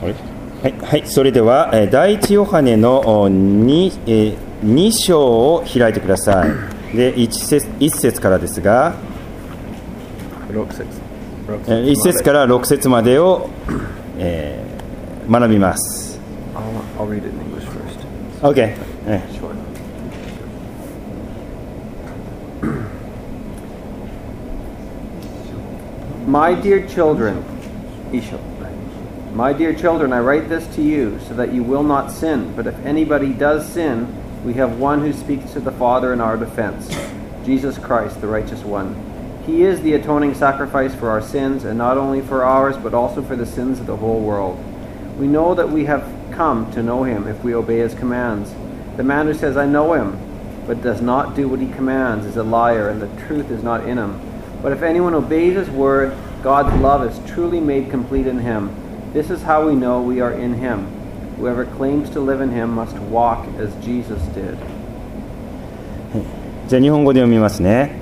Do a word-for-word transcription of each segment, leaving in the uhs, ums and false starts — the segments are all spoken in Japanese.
はい、はい、それでは第一ヨハネの 2, 2章を開いてください。で 1, 節いち節からですが、 ろく節いち節からろく節までを、えー、学びます。 I'll, I'll read it in English first. Okay. Sure. My dear children, My dear children, I write this to you so that you will not sin. But if anybody does sin, we have one who speaks to the Father in our defense, Jesus Christ, the righteous one. He is the atoning sacrifice for our sins, and not only for ours, but also for the sins of the whole world. We know that we have come to know him if we obey his commands. The man who says, I know him, but does not do what he commands is a liar, and the truth is not in him. But if anyone obeys his word, God's love is truly made complete in him.This is how we know we are in him. Whoever claims to live in him must walk as Jesus did. じゃあ日本語で読みますね。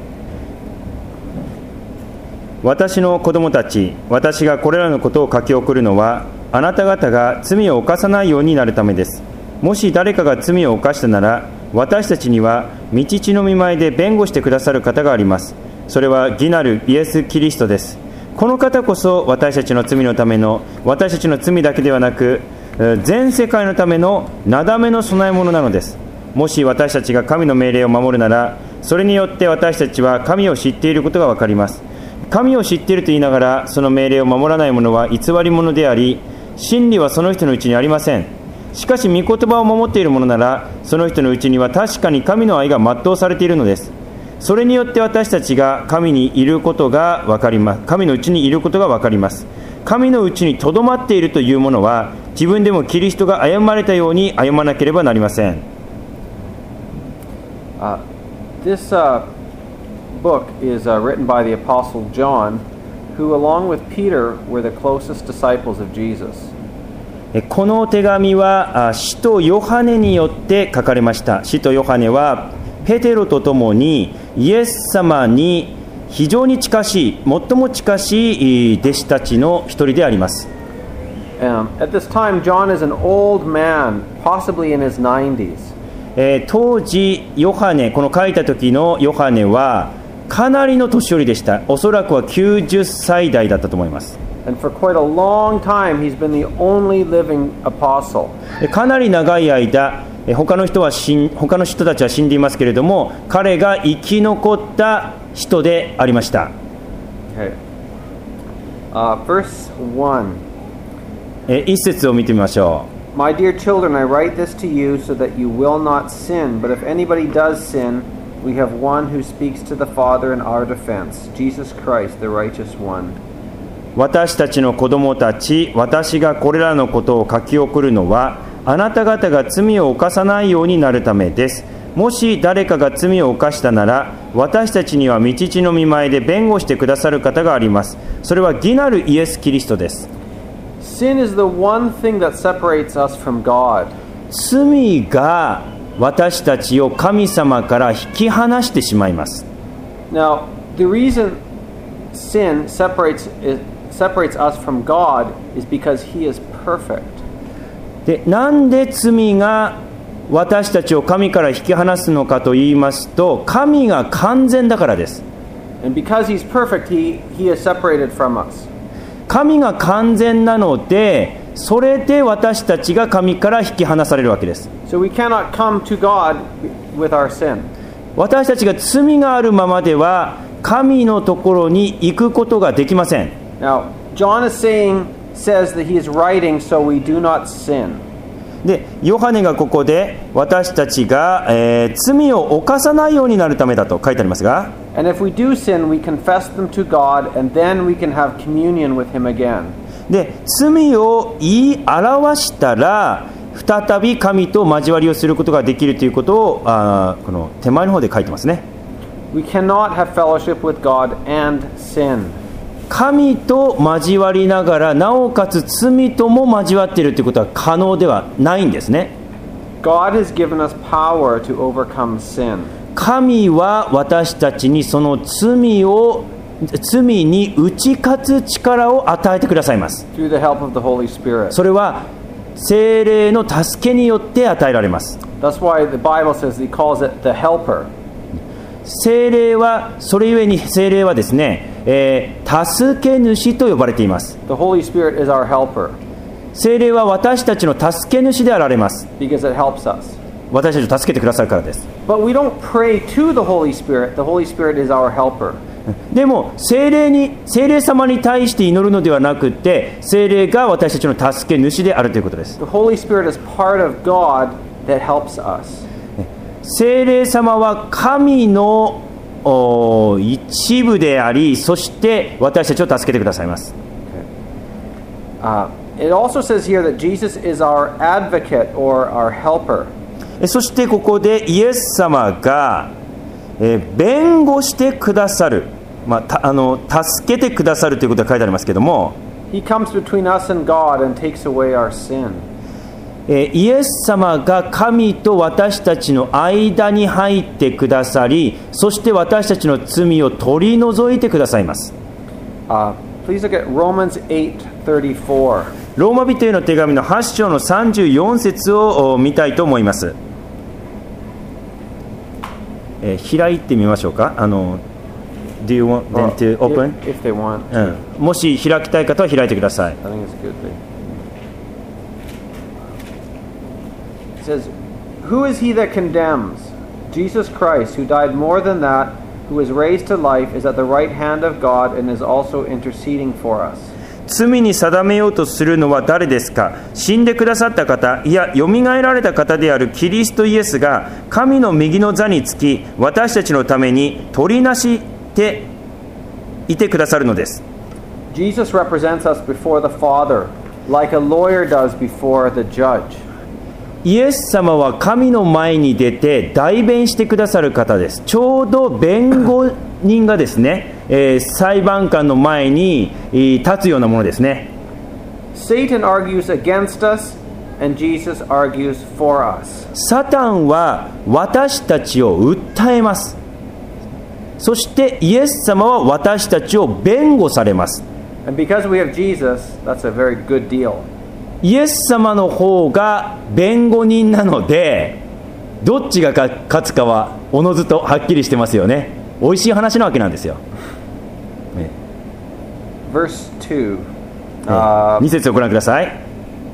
私の子供たち、私がこれらのことを書き送るのは、あなた方が罪を犯さないようになるためです。もし誰かが罪を犯したなら、私たちには御父の御前で弁護してくださる方があります。それは義なるイエス・キリストです。この方こそ私たちの罪のための、私たちの罪だけではなく全世界のためのなだめの備え物なのです。もし私たちが神の命令を守るなら、それによって私たちは神を知っていることがわかります。神を知っていると言いながらその命令を守らない者は偽り者であり、真理はその人のうちにありません。しかし御言葉を守っている者なら、その人のうちには確かに神の愛が全うされているのです。それによって私たちが神にいることが分かります。神のうちにいることが分かります。神のうちにとどまっているというものは、自分でもキリストが歩まれたように歩まなければなりません。 Uh, this uh, book is uh, written by the Apostle John, who along with Peter were the closest disciples of Jesus. この手紙は使徒ヨハネによって書かれました。使徒ヨハネはペテロとともにイエス様に非常に近しい、最も近しい弟子たちの一人であります。 Um, at this time, John is an old man, possibly in his nineties. えー、当時ヨハネ、この書いた時のヨハネはかなりの年寄りでした。おそらくはきゅうじゅっさい代だったと思います。 And for quite a long time, he's been the only living apostle. かなり長い間、他の人は死ん、他の人たちは死んでいますけれども、彼が生き残った人でありました。 Okay. Uh, verse one. 一節を見てみましょう。My dear children, I write this to you so that you will not sin. But if anybody does sin, we have one who speaks to the Father in our defense, Jesus Christ, the righteous one. 私たちの子供たち、私がこれらのことを書き送るのは、あなた方が罪を犯さないようになるためです。もし誰かが罪を犯したなら、私たちには御父の御前で弁護してくださる方があります。それは義なるイエス・キリストです。 Sin is the one thing that separates us from God. 罪が私たちを神様から引き離してしまいます。 Now, the reason sin separates separates us from God is because He is perfect. で、なんで罪が私たちを神から引き離すのかと言いますと、神が完全だからです。 And because He's perfect, He He is separated from us. 神が完全なので、それで私たちが神から引き離されるわけです。 So we cannot come to God with our sin. 私たちが罪があるままでは神のところに行くことができません。 Now, John is saying says that he is writing so we do not sin. で、ヨハネがここで私たちが、えー、罪を犯さないようになるためだと書いてありますが、 And if we do sin, we confess them to God, and then we can have communion with Him again. で、罪を言い表したら再び神と交わりをすることができるということを、あ、この手前の方で書いてますね。 We cannot have fellowship with God and sin. 神と交わりながらなおかつ罪とも交わっているということは可能ではないんですね。 God has given us power to overcome sin. 神は私たちにその罪を罪に打ち勝つ力を与えてくださいます。 through the help of the Holy Spirit. それは聖霊の助けによって与えられます。 That's why the Bible says He calls it the helper. 聖霊はそれゆえに聖霊はですね、えー、助け主と呼ばれています。 The Holy Spirit is our helper 聖霊は私たちの助け主であられます。 because it helps us. 私たちを助けてくださるからです。 But we don't pray to the Holy Spirit. The Holy Spirit is our helper. でも聖霊に聖霊様に対して祈るのではなくて、聖霊が私たちの助け主であるということです。 The Holy Spirit is part of God that helps us. 聖霊様は神のお一部であり、そして私たちを助けてくださいます。 Uh, it also says here that Jesus is our advocate or our helper. そしてここでイエス様が、えー、弁護してくださる、まあ、たあの助けてくださるということが書いてありますけども、 He comes between us and God and takes away our sin. えー、イエス様が神と私たちの間に入ってくださり、そして私たちの罪を取り除いてくださいます。 Uh, please look at Romans eight thirty-four. ローマ人への手紙のはち章のさんじゅうよん節を見たいと思います。えー、開いてみましょうか。あの Do you want them to open? If, if they want. うん、もし開きたい方は開いてください。 I think it's good. It says, Who is he that condemns? Jesus Christ, who died more than that, who was raised to life, is at the right hand of God and is also interceding for us. 罪に定めようとするのは誰ですか。死んでくださった方、いや、よみがえられた方であるキリストイエスが、神の右の座につき、私たちのために取りなしていてくださるのです。 Jesus represents us before the Father, like a lawyer does before the judge. イエス様は神の前に出て代弁してくださる方です。ちょうど弁護人がですね、えー、裁判官の前に立つようなものですね。 Satan argues against us and Jesus argues for us. サタンは私たちを訴えます。そしてイエス様は私たちを弁護されます。 And because we have Jesus, that's a very good deal. イエス様の方が弁護人なので、どっちが勝つかはおのずとはっきりしてますよね。美味しい話なわけなんですよ。ね、 Verse two. Uh, に節をご覧ください。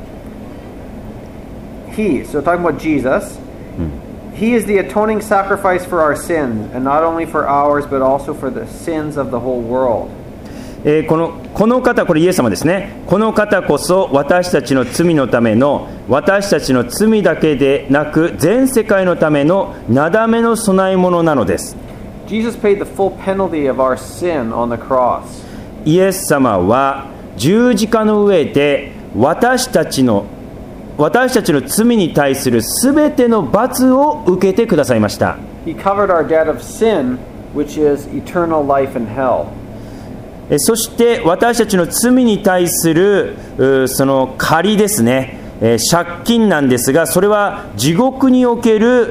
He, so talking about Jesus, He is the atoning sacrifice for our sins, and not only for ours, but also for the sins of the whole world. えー、この、この方、これイエス様ですね。この方こそ私たちの罪のための、私たちの罪だけでなく全世界のためのなだめの供え物なのです。 Jesus paid the full penalty of our sin on the cross. イエス様は十字架の上で私たちの私たちの罪に対するすべての罰を受けてくださいました。 He covered our debt of sin, which is eternal life in hell. そして私たちの罪に対するその借りですね、借金なんですが、それは地獄における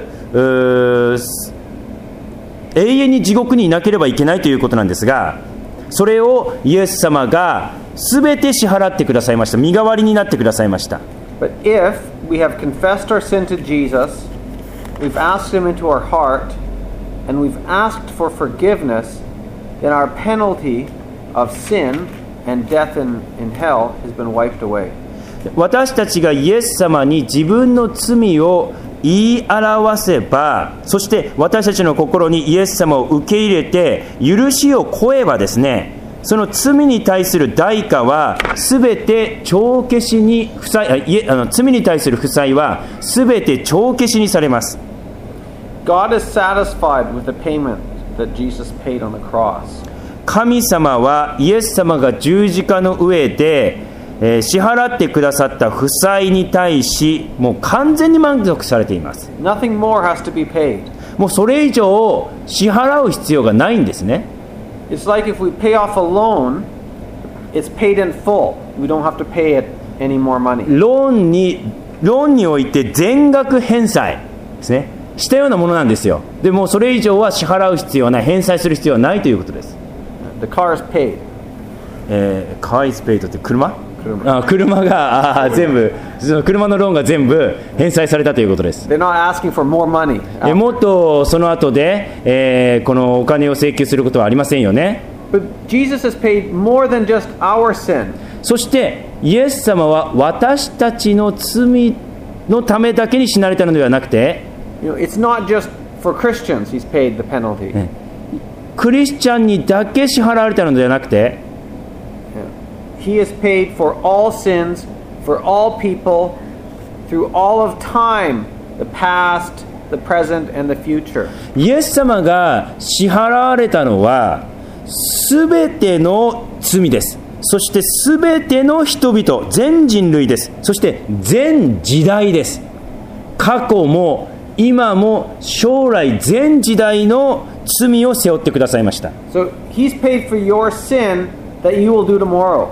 永遠に地獄にいなければいけないということなんですが、それをイエス様がすべて支払ってくださいました。身代わりになってくださいました。 But if we have confessed our sin to Jesus, we've asked Him into our heart, and we've asked for forgiveness, then our penalty of sin and death in, in hell has been wiped away. 私たちがイエス様に自分の罪を言い表せば、そして私たちの心にイエス様を受け入れて許しを請えばですね、その罪に対する代価はすべて帳消しに負債、あいえあの罪に対する負債はすべて帳消しにされます。 God is satisfied with the payment that Jesus paid on the cross. 神様はイエス様が十字架の上で、えー、支払ってくださった負債に対しもう完全に満足されています。 Nothing more has to be paid. もうそれ以上支払う必要がないんですね。 It's like if we pay off a loan, it's paid in full. We don't have to pay it any more money. ローンにローンにおいて全額返済ですね、したようなものなんですよ。でもそれ以上は支払う必要はない、返済する必要はないということです。 the car is paid. えー、カーイスペイドって車？ 車あ車があ全部その車のローンが全部返済されたということです。 They're not asking for more money. えもっとその後で、えー、このお金を請求することはありませんよね。 But Jesus has paid more than just our sin. そしてイエス様は私たちの罪のためだけに死なれたのではなくて、 You know, it's not just for Christians he's paid the penalty. クリスチャンにだけ支払われたのではなくて、 He has paid for all sins, for all people, through all of time, the past, the present, and the future. イエス様が支払われたのはすべての罪です。そしてすべての人々、全人類です。そして全時代です。過去も今も将来全時代の罪を背負ってくださいました。 So he's paid for your sin that you will do tomorrow.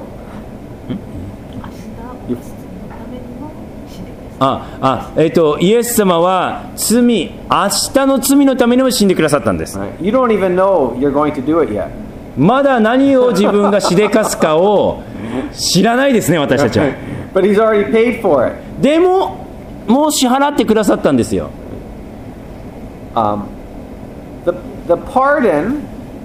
ああえー、とイエス様は罪、明日の罪のためにも死んでくださったんです。 Right? You don't even know you're going to do it yet. まだ何を自分がしでかすかを知らないですね、私たちは。 But he's already paid for it. でももう支払ってくださったんですよ。 Um, the, the pardon,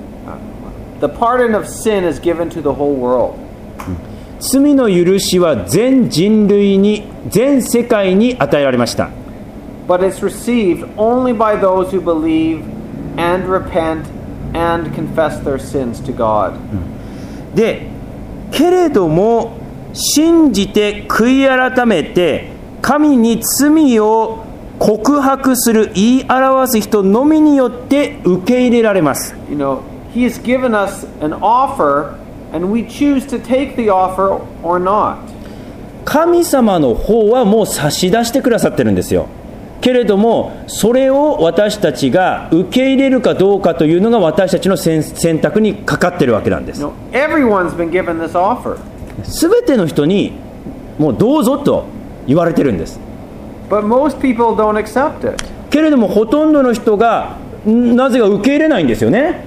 the pardon of sin is given to the whole world. 罪の許しは全人類に、全世界に与えられました。 But it's received only by those who believe and repent and confess their sins to God. で、けれども信じて悔い改めて神に罪を告白する、言い表す人のみによって受け入れられます。 You know, He has given us an offer, and we choose to take the offer or not. 神様の方はもう差し出してくださってるんですよ。けれどもそれを私たちが受け入れるかどうかというのが私たちの選択にかかってるわけなんです。 You know, everyone's been given this offer. すべての人にもうどうぞと言われてるんです。 But most people don't accept it. けれどもほとんどの人がなぜか受け入れないんですよね。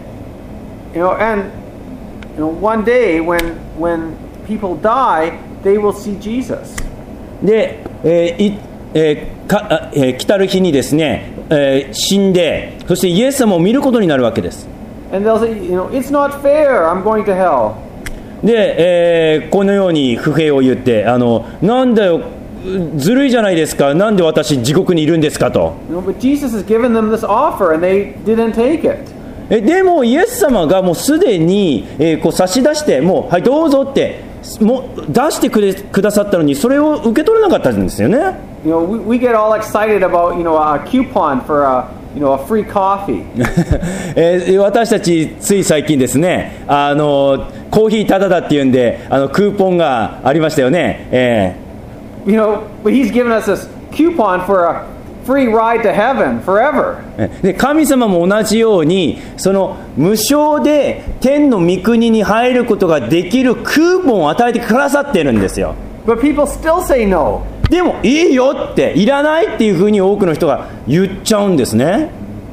You know, and you know, one day when when people die, they will see Jesus. で、えーいえーかえー来たる日にですね、えー死んで、そしてイエス様を見ることになるわけです。 And they'll say, you know, it's not fair. I'm going to hell. で、えーこのように不平を言って、あのなんだよ、ずるいじゃないですか、なんで私地獄にいるんですかと。 You know, but Jesus has given them this offer, and they didn't take it. えでもイエス様がもうすでに、えーこう差し出して、もうはいどうぞってもう出してくれくださったのに、それを受け取れなかったんですよね。 You know, we, we get all excited about, you know, a coupon for a, you know, a free coffee. えー私たちつい最近ですね、あのコーヒータダだっていうんで、あのクーポンがありましたよね。え You know, but he's given us this coupon for a free ride to heaven forever. ーで神様も同じように、その無償で天の御国に入ることができるクーポンを与えてくださってるんですよ。 But people still say no. でもいいよって、いらないっていうふうに多くの人が言っちゃうんですね。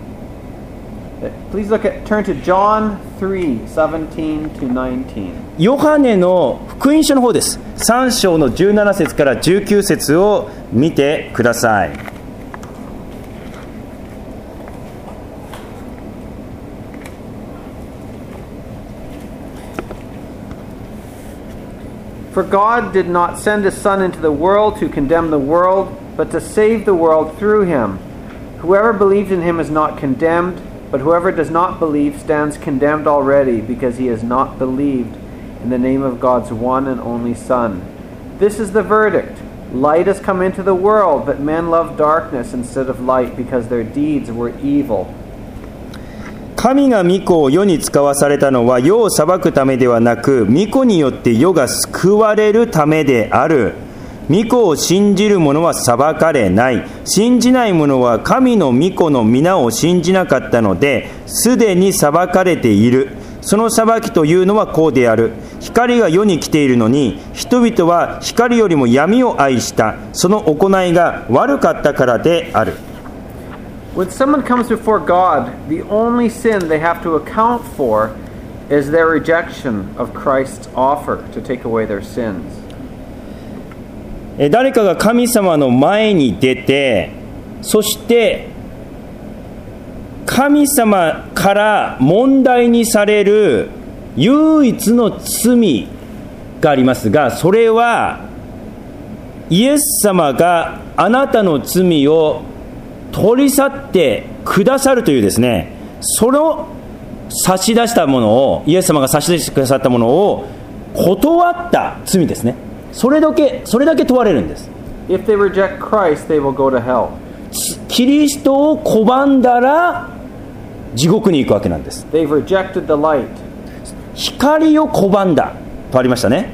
Please look at, turn to John three, seventeen to nineteen. ヨハネの福音書の方です。さん章のじゅうなな節からじゅうきゅう節を見てください。 For God did not send his Son into the world to condemn the world, but to save the world through him. Whoever believes in him is not condemned, but whoever does not believe stands condemned already, because he has not believed in the name of God's one and only Son. This is the verdict. Light has come into the world, but men love darkness instead of light, because their deeds were evil. 神が御子を世に使わされたのは世を裁くためではなく、御子によって世が救われるためである。御子を信じる者は裁かれない。信じない者は神の御子の皆を信じなかったので、すでに裁かれている。その裁きというのはこうである。光が世に来ているのに、人々は光よりも闇を愛した。その行いが悪かったからである。 When someone comes before God, the only sin they have to account for is their rejection of Christ's offer to take away their sins. 誰かが神様の前に出て、そして神様から問題にされる唯一の罪がありますが、それはイエス様があなたの罪を取り去ってくださるというですね、それを差し出したものを、イエス様が差し出してくださったものを断った罪ですね。それだけ、それだけ問われるんです。 If they reject Christ, they will go to hell. キリストを拒んだら地獄に行くわけなんです。 They've rejected the light. 光を拒んだとありましたね。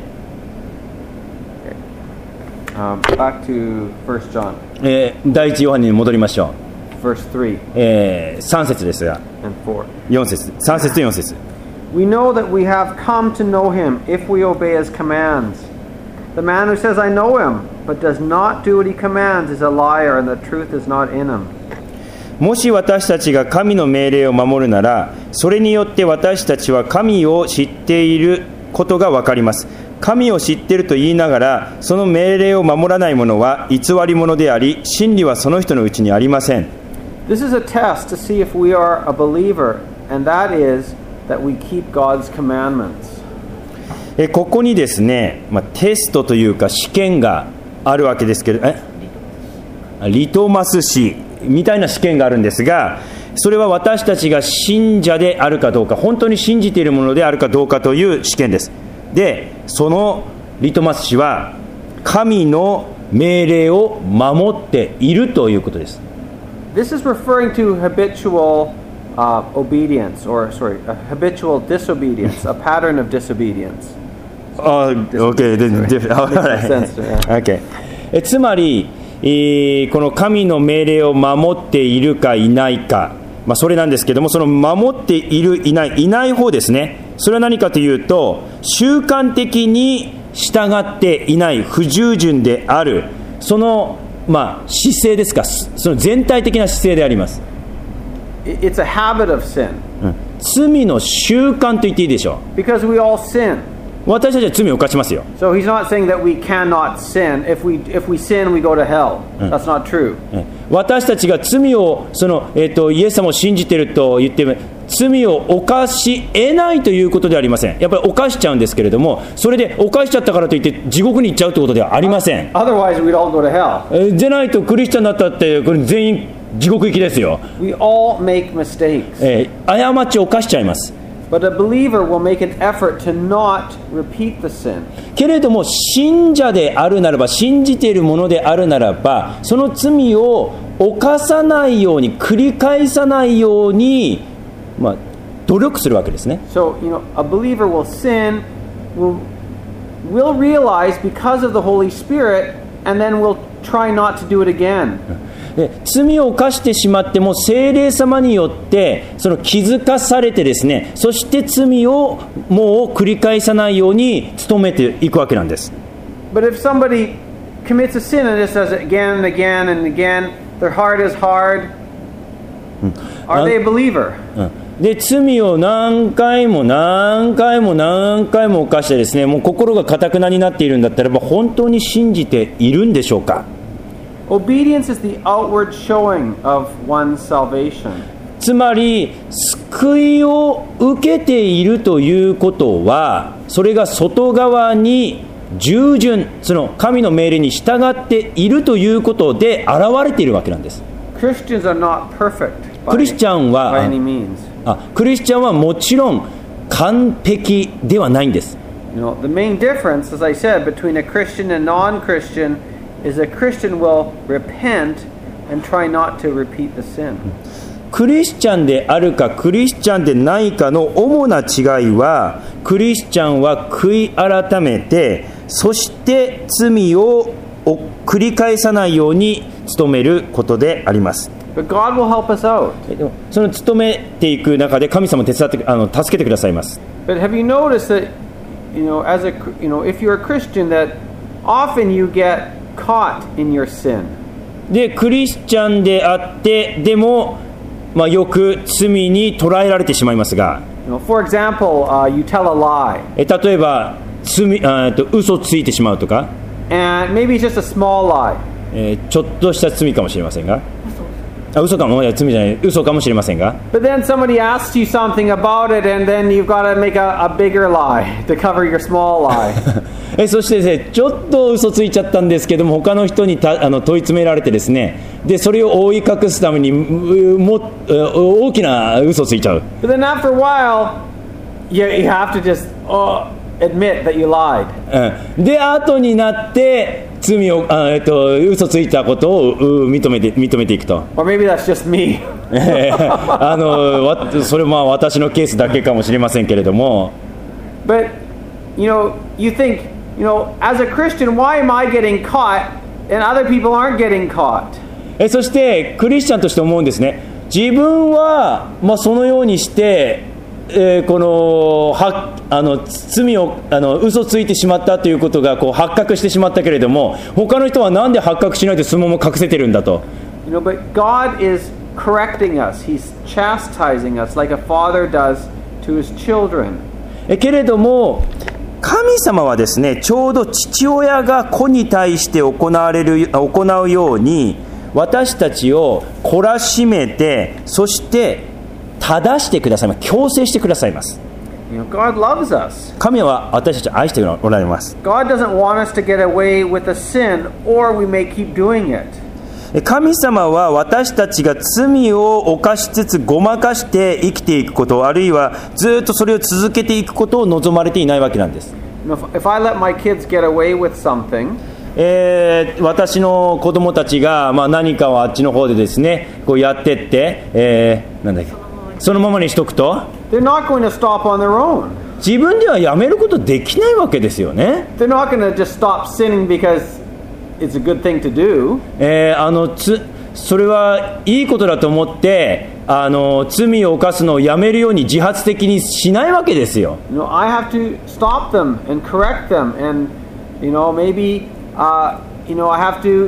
Um, back to First John, えー、第一ヨハネに戻りましょう。 verse three えー、さん節ですが、 and four. よん節、さん節とよん節。 We know that we have come to know him if we obey his commands. The man who says, I know him, but does not do what he commands is a liar, and the truth is not in him. もし私たちが神の命令を守るなら、それによって私たちは神を知っていることが分かります。神を知っていると言いながら、その命令を守らない者は偽り者であり、真理はその人のうちにありません。 This is a test to see if we are a believer, and that is that we keep God's commandments. えここにですね、まあ、テストというか試験があるわけですけど、えリトマス試みたいな試験があるんですが、それは私たちが信者であるかどうか、本当に信じているものであるかどうかという試験です。で、そのリトマス紙は神の命令を守っているということです。 This is referring to habitual uh, obedience, or sorry, a habitual disobedience, a pattern of disobedience. Oh, okay. Okay. えつまり、えー、この神の命令を守っているかいないか、まあ、それなんですけども、その守っているいないいない方ですね。それは何かというと、習慣的に従っていない不従順である、その、まあ、姿勢ですか、その全体的な姿勢であります。 It's a habit of sin. うん、罪の習慣と言っていいでしょう。 Because we all sin. 私たちは罪を犯しますよ。 So he's not saying that we cannot sin. If we if we sin, we go to hell. That's not true. 私たちが罪をその、えーと、イエス様を信じていると言って罪を犯し得ないということではありません。やっぱり犯しちゃうんですけれども、それで犯しちゃったからといって地獄に行っちゃうということではありません。 Otherwise, we'd all go to hell. えー、じゃないとクリスチャンになったってこれ全員地獄行きですよ。 We all make mistakes. えー、過ちを犯しちゃいます。 But a believer will make an effort to not repeat the sin. けれども信者であるならば、信じているものであるならば、その罪を犯さないように、繰り返さないように、まあ、努力するわけですね。 So, you know, a believer will sin, will, will realize because of the Holy Spirit, and then will try not to do it again. で罪を犯してしまっても聖霊様によってその気づかされてですね、そして罪をもう繰り返さないように努めていくわけなんです。 But if somebody commits a sin and just does it again and again and again, their heart is hard, are they a believer? で罪を何回も何回も何回も犯してですね、もう心が堅くなになっているんだったらば、本当に信じているんでしょうか。 Obedience is the outward showing of one's salvation. つまり救いを受けているということは、それが外側に従順、その神の命令に従っているということで現れているわけなんです。 Christians are not perfect by, クリスチャンは by any means. あクリスチャンはもちろん完璧ではないんです。 You know, the main difference, as I said, between a Christian and non-Christian is a Christian will repent and try not to repeat the sin. クリスチャンであるかクリスチャンでないかの主な違いは、クリスチャンは悔い改めて、そして罪を繰り返さないように努めることであります。 But God will help us out. その努めていく中で神様を手伝ってあの助けてくださいます。 But have you noticed that, you know, as a, you know, if you're a Christian, that often you get caught in your sin. でクリスチャンであってでも、まあ、よく罪に捉えられてしまいますが、 You know, for example, uh, you tell a lie, え例えば罪あと嘘ついてしまうとか、 and maybe it's just a small lie. えーちょっとした罪かもしれませんが、あ嘘かもいや罪じゃない嘘かもしれませんが、 But then somebody asks you something about it, and then you've got to make a, a bigger lie to cover your small lie. えそしてですね、ちょっと嘘ついちゃったんですけども、他の人にたあの問い詰められてですね、でそれを覆い隠すためにうも大きな嘘ついちゃう。 But then after a while, you, you have to just oh, admit that you lied. うん、で後になって罪をあ、えっと、嘘ついたことをう認めて認めていくと。 Or maybe that's just me. えーあのわそれまあ私のケースだけかもしれませんけれども、 But, you know, you think, you know, as a Christian, why am I getting caught and other people aren't getting caught? えそしてクリスチャンとして思うんですね。自分は、まあ、そのようにして、えーこのはあの罪をあの嘘ついてしまったということがこう発覚してしまったけれども、他の人はなんで発覚しないでそのまま隠せてるんだと。 You know, but God is correcting us. He's chastising us like a father does to his children. えけれども神様はですね、ちょうど父親が子に対して行われる行うように私たちを懲らしめて、そして正してくださいます。強制してくださいます。 You know, God loves us. 神は私たちを愛しておられます。 God doesn't want us to get away with a sin, or we may keep doing it. 神様は私たちが罪を犯しつつごまかして生きていくこと、あるいはずっとそれを続けていくことを望まれていないわけなんです。 You know, if, if I let my kids get away with something, えー私の子供たちが、まあ、何かをあっちの方でですねこうやってって、えーなんだっけそのままにしとくと they're not going to stop on their own. 自分ではやめることできないわけですよね。 They're not going to just stop sinning because it's a good thing to do. えーあのつそれはいいことだと思ってあの罪を犯すのをやめるように自発的にしないわけですよ。 You know, I have to stop them and correct them, and you know, maybe uh, you know, I have to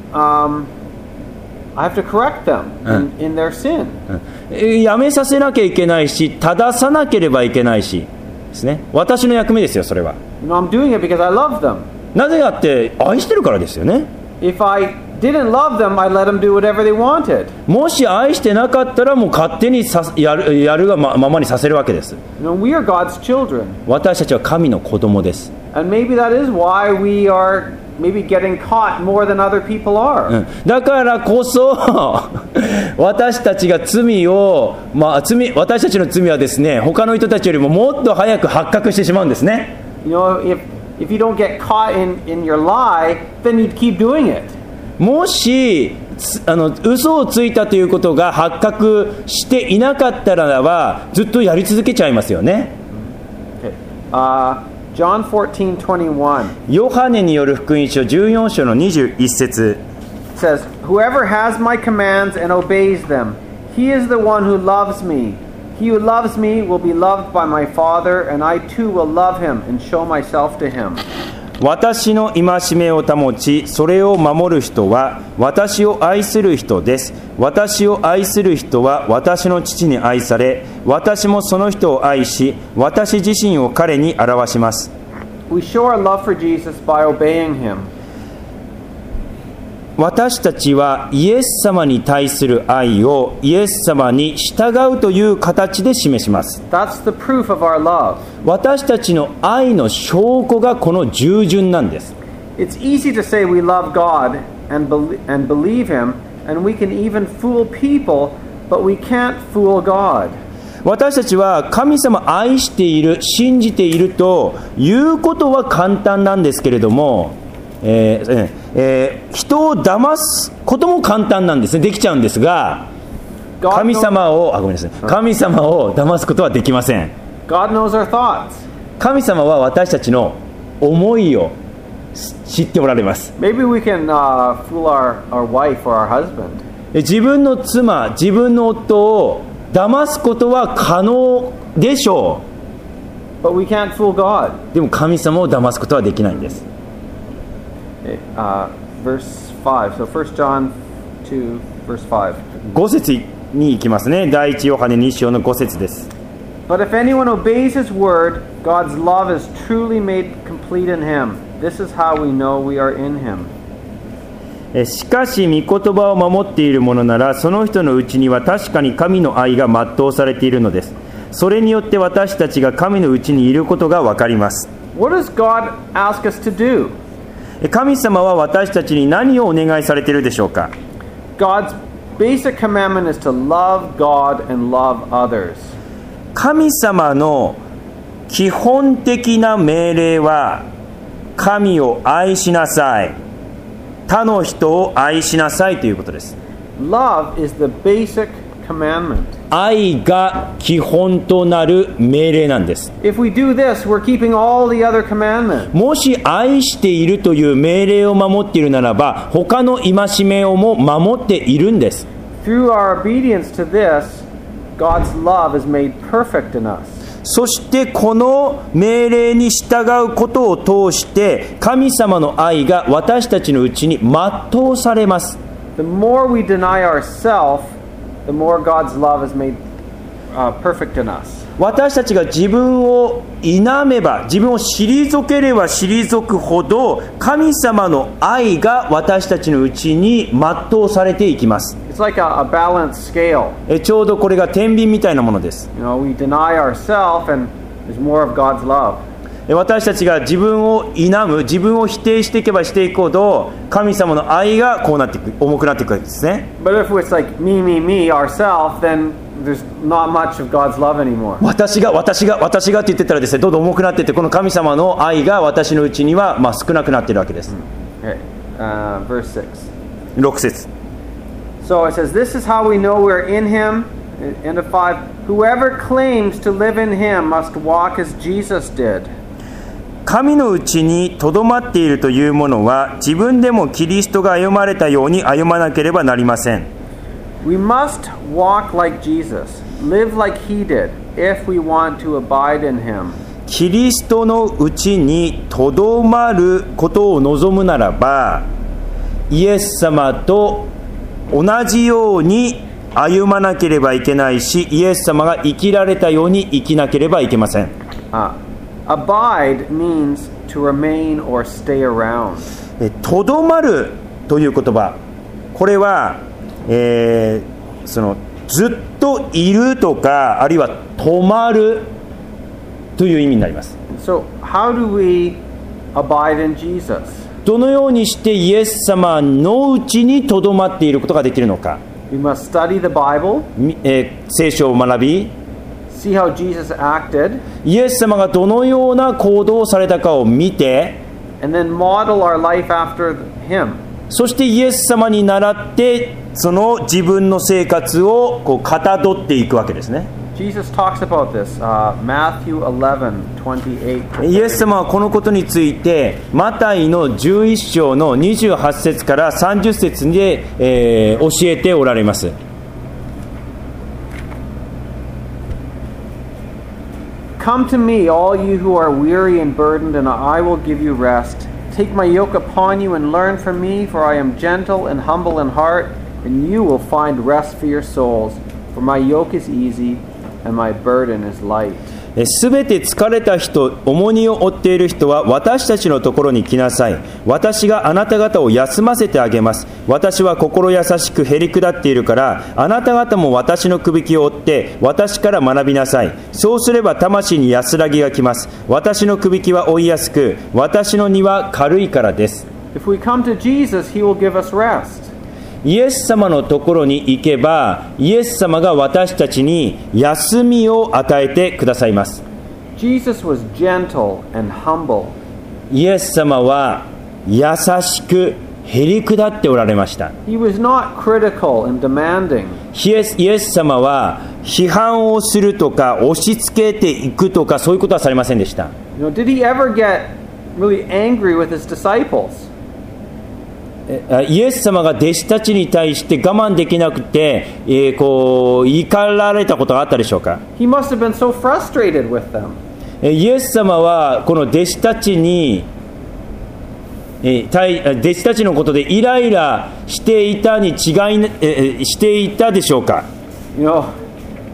um, I have to correct them in, in their sin. えーやめさせなきゃいけないし正さなければいけないしですね。私の役目ですよ、それは。 You know, I'm doing it because I love them. なぜかって愛してるからですよね。 If I didn't love them, I'd let them do whatever they wanted. もし愛してなかったらもう勝手にさやる、やるが ま, ままにさせるわけです。 You know, we are God's children, 私たちは神の子供です。 and maybe that is why we are maybe getting caught more than other people are. うんだからこそ私たちが罪を、まあ、罪私たちの罪はですね他の人たちよりももっと早く発覚してしまうんですね。 You know, if if you don't get caught in in your lie, then you'd keep doing it. もしつあの嘘をついたということが発覚していなかったならばずっとやり続けちゃいますよね。 Okay. Uh, John fourteen twenty-one ヨハネによる福音書じゅうよん章のにじゅういち節 says, "Whoever has my commands and obeys them, he is the one who loves me. He who loves me will be loved by my Father, and I too will love him and show myself to him." 私の戒めを保ちそれを守る人は私を愛する人です。私を愛する人は私の父に愛され私もその人を愛し私自身を彼に表します。 We show our love for Jesus by obeying him. 私たちはイエス様に対する愛をイエス様に従うという形で示します。 That's the proof of our love. 私たちの愛の証拠がこの従順なんです。 It's easy to say we love God and, be- and believe him, and we can even fool people, but we can't fool God. 私たちは神様愛している信じているということは簡単なんですけれども、えーえーえー人を騙すことも簡単なんですね。できちゃうんですが God 神 knows, 様をあごめんなさい神様を騙すことはできません。 God knows our thoughts. 神様は私たちの思いを知っておられます。 Maybe we can uh, fool our, our wife or our husband. 自分の妻自分の夫を騙すことは可能でしょ But we can't fool God. う。でも神様を騙すことはできないんです。 Okay, uh, verse five. So First John two, verse five. ご節に行きますね。第一ヨハネに章のご節です。 But if anyone obeys his word, God's love is truly made complete in him. This is how we know we are in him. しかし御言葉を守っている者なら、その人のうちには確かに神の愛が全うされているのです。それによって私たちが神のうちにいることが分かります。 What does God ask us to do? 神様は私たちに何をお願いされているでしょうか。 God's basic commandment is to love God and love others. 神様の基本的な命令は、神を愛しなさい、他の人を愛しなさいということです。 Love is the basic commandment. 愛が基本となる命令なんです。 If we do this, we're keeping all the other commandments. もし愛しているという命令を守っているならば、他の戒めをも守っているんです。 Through our obedience to this, God's love is made perfect in us. そしてこの命令に従うことを通して神様の愛が私たちのうちに全うされます。 The more we deny ourselves, the more God's love is made uh, perfect in us. 私たちが自分を否めば、自分を退ければ退くほど神様の愛が私たちのうちに全うされていきます。 It's like a, a balanced scale. えちょうどこれが天秤みたいなものです。 You know, we deny ourselves and there's more of God's love. 私たちが自分を否む、自分を否定していけばしていくほど神様の愛がこうなっていく、重くなっていくわけですね。 But if it's like me, me, me, ourselves, then there's not much of God's love anymore. 私が私が私がって言ってたらですね、どんどん重くなっていって、この神様の愛が私のうちにはまあ少なくなっているわけです。 Okay, uh, verse six. ろく節。 So it says, this is how we know we're in him. End of five. Whoever claims to live in him must walk as Jesus did. 神のうちにとどまっているというものは、自分でもキリストが歩まれたように歩まなければなりません。 We must walk like Jesus, live like he did, if we want to abide in him. キリストのうちにとどまることを望むならば、イエス様と同じように歩まなければいけないし、イエス様が生きられたように生きなければいけません。 Uh, abide means to remain or stay around. とどまるという言葉、これは、えー、そのずっといるとか、あるいは止まるという意味になります。 So how do we abide in Jesus? どのようにしてイエス様のうちにとどまっていることができるのか。 We must study the Bible, えー、聖書を学び、 see how Jesus acted, イエス様がどのような行動をされたかを見て、 and then model our life after him. そしてイエス様に倣ってその自分の生活をこうかたどっていくわけですね。 Jesus talks about this, uh, Matthew eleven twenty-eight. イエス様はこのことについてマタイのじゅういっ章のにじゅうはち節からさんじゅう節で、えー、教えておられます。 Come to me, all you who are weary and burdened, and I will give you rest. Take my yoke upon you and learn from me, for I am gentle and humble in heart, and you will find rest for your souls. For my yoke is easy, and my burden is light. すべて疲れた人、重荷を負っている人は私たちのところに来なさい。私があなた方を休ませてあげます。私は心優しくへりくだっているから、あなた方も私のくびきを追って私から学びなさい。そうすれば魂に安らぎがきます。私のくびきは追いやすく、私の荷は軽いからです。 If we come to Jesus, he will give us rest. イエス様のところに行けば、イエス様が私たちに休みを与えてくださいます。 Jesus was gentle and humble. イエス様は優しくへりくだっておられました。 He was not critical and demanding. イエス、イエス様は批判をするとか押し付けていくとかそういうことはされませんでした。 You know, did he ever get really angry with his disciples? イエス様が弟子たちに対して我慢できなくて、えー、こう怒られたことがあったでしょうか。 He must have been so frustrated with them. イエス様はこの弟子たちに、えー、弟子たちのことでイライラしていたに違い、えー、していたでしょうか。 You know,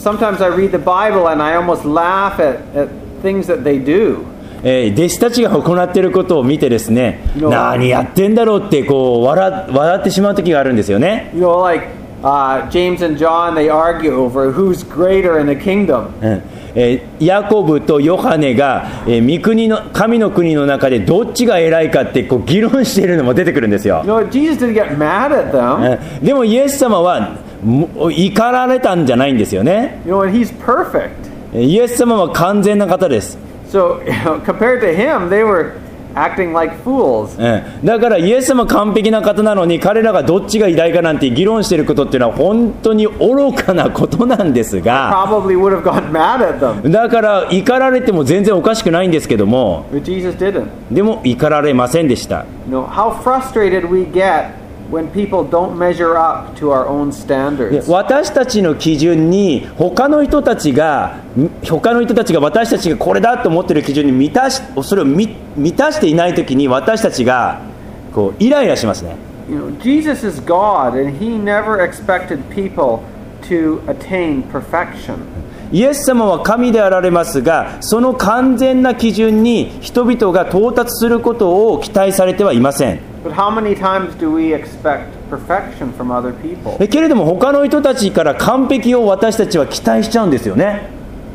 sometimes I read the Bible and I almost laugh at, at things that they do. えー、弟子たちが行っていることを見てですね、 No. 何やってんだろうってこう 笑, 笑ってしまう時があるんですよね。 You know, like uh, James and John, they argue over who's greater in the kingdom. うんえー、ヤコブとヨハネが、えー、御国の神の国の中でどっちが偉いかってこう議論しているのも出てくるんですよ。 You know, Jesus didn't get mad at them. うんでもイエス様はも怒られたんじゃないんですよね。 You know, and he's perfect. イエス様は完全な方です。 So, you know, compared to him, they were acting like fools. うんだからイエス様完璧な方なのに彼らがどっちが偉大かなんて議論していることっていうのは本当に愚かなことなんですが、 Probably would have gotten mad at them. だから怒られても全然おかしくないんですけども、 But Jesus didn't. でも怒られませんでした。 You know, how frustrated we get when people don't measure up to our own で standards. 私たちの基準に他の人たちが他の人たちが私たちがこれだと思っている基準に満たしそれを満満たしていないときに私たちがこうイライラしますね。 You know, Jesus is God, and he never expected people to attain perfection. イエス様は神であられますが、その完全な基準に人々が到達することを期待されてはいません。 But how many times do we expect perfection from other people? えけれども他の人たちから完璧を私たちは期待しちゃうんですよね。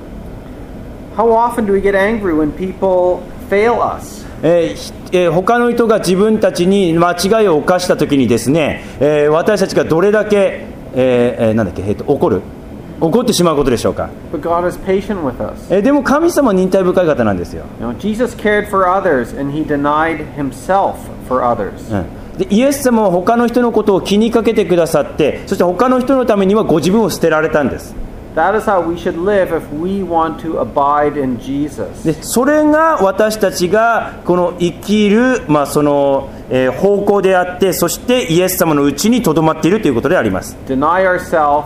How often do we get angry when people fail us? えーひえー他の人が自分たちに間違いを犯したときにですね、えー私たちがどれだけ、えーえーなんだっけ、えーと怒る怒ってしまうことでしょうか。 But God is patient with us. えーでも神様は忍耐深い方なんですよ。 You know, Jesus cared for others, and he denied himself for others. うんでイエス様は他の人のことを気にかけてくださって、そして他の人のためにはご自分を捨てられたんです。 That is how we should live if we want to abide in Jesus. でそれが私たちがこの生きる、まあそのえー方向であって、そしてイエス様のうちにとどまっているということであります。 Deny ourselves,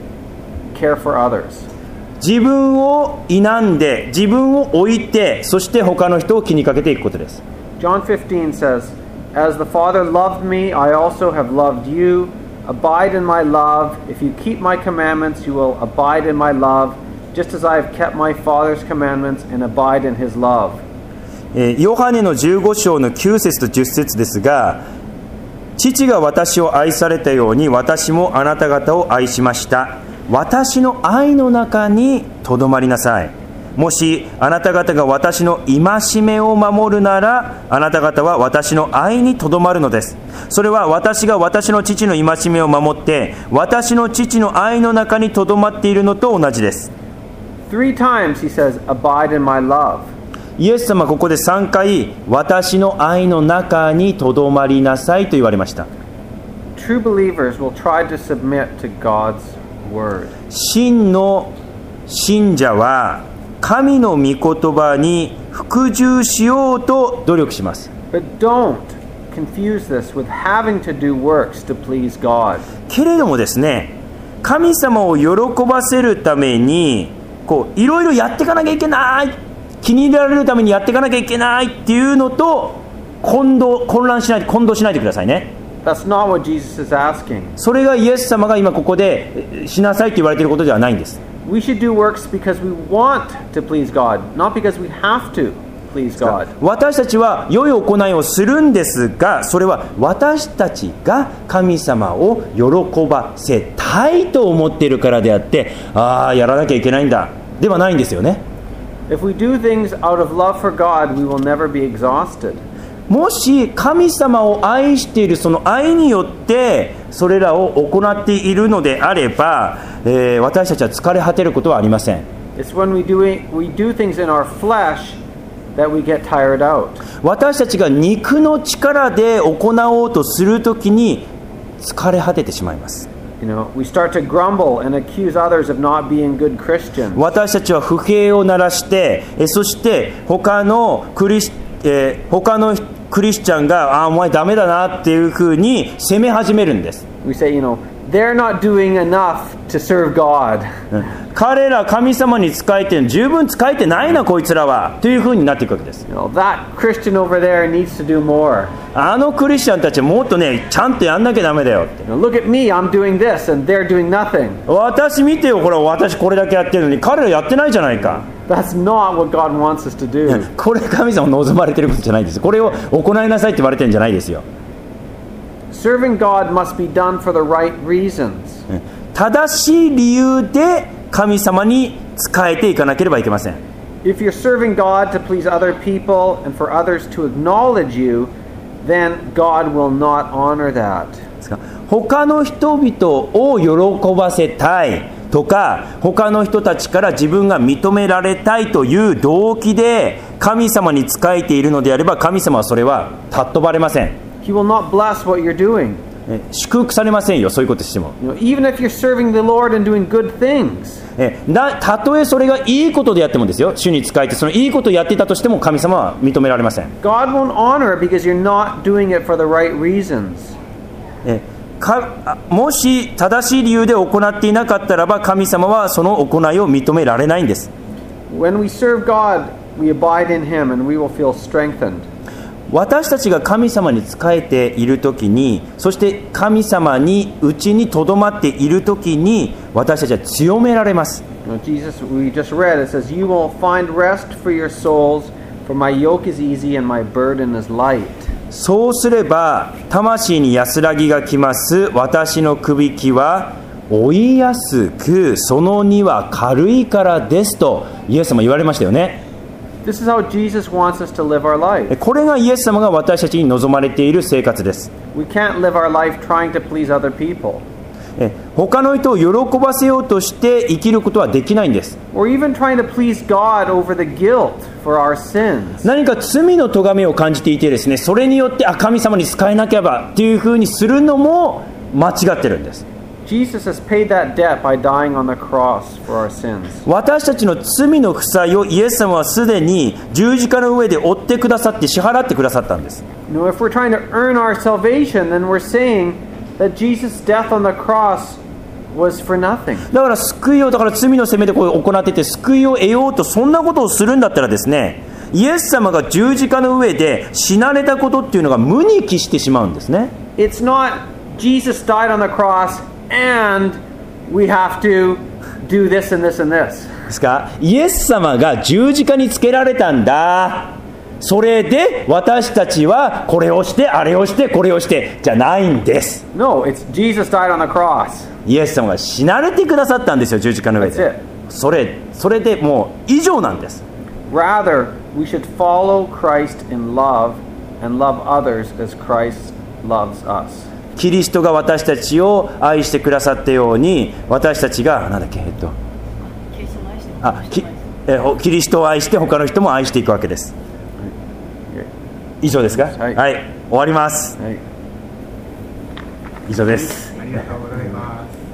care for others. 自分を否んで自分を置いて、そして他の人を気にかけていくことです。 John fifteen says, As the Father loved me, I also have loved you. Abide in my love. If you keep my commandments, you will abide in my love, just as I have kept my Father's commandments and abide in his love. えーヨハネのじゅうご章のきゅう節とじゅっ節ですが、父が私を愛されたように私もあなた方を愛しました。私の愛の中にとどまりなさい。もしあなた方が私の戒めを守るなら、あなた方は私の愛にとどまるのです。それは私が私の父の戒めを守って私の父の愛の中にとどまっているのと同じです。 Three times he says, Abide in my love. イエス様はここでさんかい私の愛の中にとどまりなさいと言われました。 True believers will try to submit to God's word. 真の信者は神の御言葉に服従しようと努力します。 But don't confuse this with having to do works to please God. けれどもですね、神様を喜ばせるためにこういろいろやっていかなきゃいけない、気に入られるためにやっていかなきゃいけないっていうのと混同混乱しないで混同しないでくださいね。 That's not what Jesus is asking. それがイエス様が今ここでしなさいと言われていることではないんです。 We should do works because we want to please God, not because we have to please God. 私たちは良い行いをするんですが、それは私たちが神様を喜ばせたいと思っているからであって、ああやらなきゃいけないんだではないんですよね。 If we do things out of love for God, we will never be exhausted. もし神様を愛しているその愛によってそれらを行っているのであれば、えー、私たちは疲れ果てることはありません。 It's when we do, it, we do things in our flesh that we get tired out. 私たちが肉の力で行おうとするときに疲れ果ててしまいます。 You know, we start to grumble and accuse others of not being good Christians. 私たちは不平を鳴らして、えそして他のクリス、えー、他のクリスチャンがあお前ダメだなっていうふうに責め始めるんです。 We say, you know, they they're not doing enough to serve God. 彼ら神様に仕えて十分仕えてないなこいつらはというふうになっていくわけです。 You know, that Christian over there needs to do more. あのクリスチャンたちはもっとねちゃんとやんなきゃダメだよって。 You know, look at me, I'm doing this and they're doing nothing. 私見てよ、ほら私これだけやってるのに彼らやってないじゃないか。 That's not what God wants us to do. これ神様望まれてることじゃないです。これを行いなさいって言われてるんじゃないですよ。 Serving God must be done for the right reasons. 正しい理由で神様に仕えていかなければいけません。 If you're serving God to please other people and for others to acknowledge you, then God will not honor that. 他の人々を喜ばせたいとか、他の人たちから自分が認められたいという動機で神様に仕えているのであれば、神様はそれは尊ばれません。 He will not bless what you're doing. 祝福されませんよ、そういうことしても。 You know, even if you're serving the Lord and doing good things. えなたとえそれがいいことでやってもですよ、主に仕えてそのいいことをやっていたとしても神様は認められません。 God won't honor it because you're not doing it for the right reasons. えかもし正しい理由で行っていなかったらば、神様はその行いを認められないんです。 When we serve God, we abide in Him and we will feel strengthened. 私たちが神様に仕えているときに、そして神様にうちにとどまっているときに、私たちは強められます。 You know, Jesus, we just read, it says, You will find rest for your souls, for my yoke is easy and my burden is light. そうすれば魂に安らぎがきます。私のくびきは追いやすく、その荷は軽いからですとイエス様言われましたよね。 This is how Jesus wants us to live our life. これがイエス様が私たちに望まれている生活です。 We can't live our life trying to please other people. え他の人を喜ばせようとして生きることはできないんです。 Or even trying to please God over the guilt for our sins. 何か罪の咎めを感じていてですね、それによってあ神様に仕えなければっていうふうにするのも間違ってるんです。 Jesus has paid that debt by dying on the cross for our sins. 私たちの罪の負債をイエス様はすでに十字架の上で負ってくださって支払ってくださったんです。 You know, if we're trying to earn our salvation, then we're saying that Jesus' death on the cross was for nothing. だから救いをだから罪の責めでこう行っていて救いを得ようとそんなことをするんだったらですね、イエス様が十字架の上で死なれたことっていうのが無に帰してしまうんですね。 It's not Jesus died on the cross and we have to do this and this and this. ですか、イエス様が十字架につけられたんだ、それで私たちはこれをしてあれをしてこれをしてじゃないんです。 No, it's Jesus died on the cross. イエス様が死なれてくださったんですよ、十字架の上 That's で。 it. それそれでもう以上なんです。 Rather, we should follow Christ in love and love others as Christ loves us. キリストが私たちを愛してくださったように、私たちがなんだっけ、えっとあきえキリストを愛して他の人も愛していくわけです。以上ですか。 はい、 はい、終わります。 はい、 以上です。 ありがとうございます。